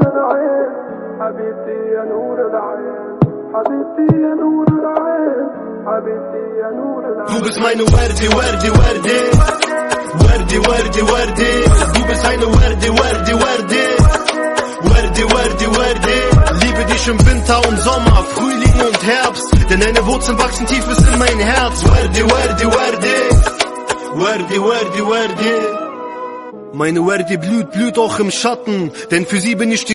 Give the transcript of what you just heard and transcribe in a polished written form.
العين حبيبتي يا نور العين حبيبتي يا نور العين حبيبتي يا نور العين. Du bist meine Werde, Werde, Werde. Werde, Werde, Werde. Du bist eine Werde, Werde, Werde. Werde, Werde, Werde. Liebe dich im Winter und Sommer, Frühling und Herbst, denn deine Wurzeln wachsen tief bis in mein Herz. Werde, Werde, Werde. Werde, Werde, Werde. Meine Werde blüht auch im Schatten, denn für sie bin ich die